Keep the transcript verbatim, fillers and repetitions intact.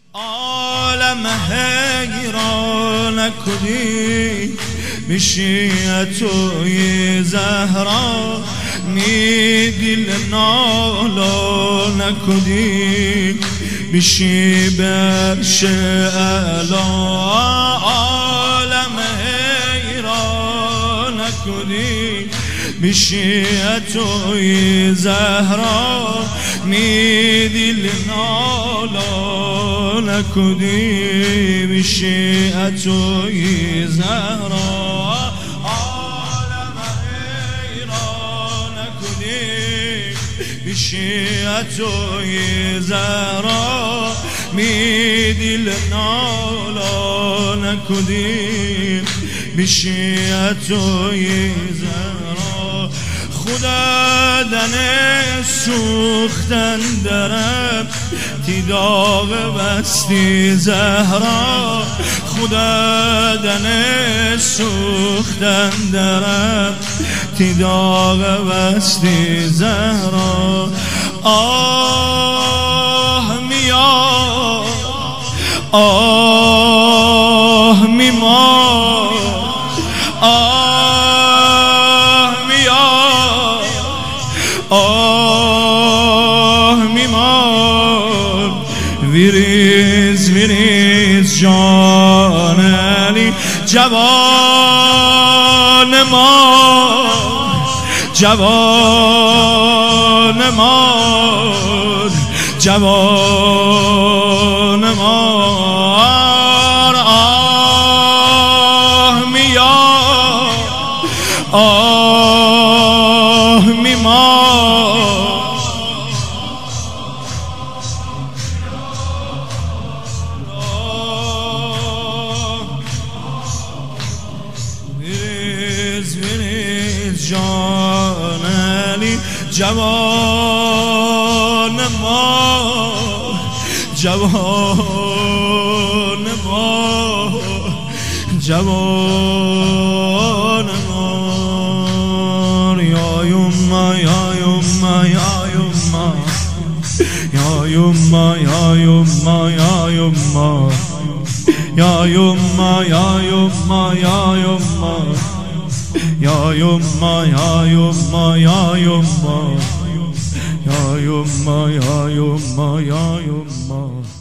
عالم حیران کدی میشی توی زهرا می دل نالا نکدی میشی برش الا عالم حیران کدی میشی توی زهرا می دل نالا نکدی میشی توی زهرا عالم حیران نکدی میشی توی زهرا می دل نالا نکدی میشی توی زهرا خدا دنه سوختن درم تی داغ بستی زهرا خدا دنه سوختن درم تی داغ بستی زهرا آه میا آه میما آه میا آه میمار ویریز ویریز جان علی جوان ما جوان ما جوان ما آه میا آه میما ویریز ویریز جان علی جوان ما جوان ما جوان ما یا یما یا یما یا یما یا یما یا یما یا یما یا یما یا یما یا یما یا یما یا یما یا یما یا یما یا یما یا یما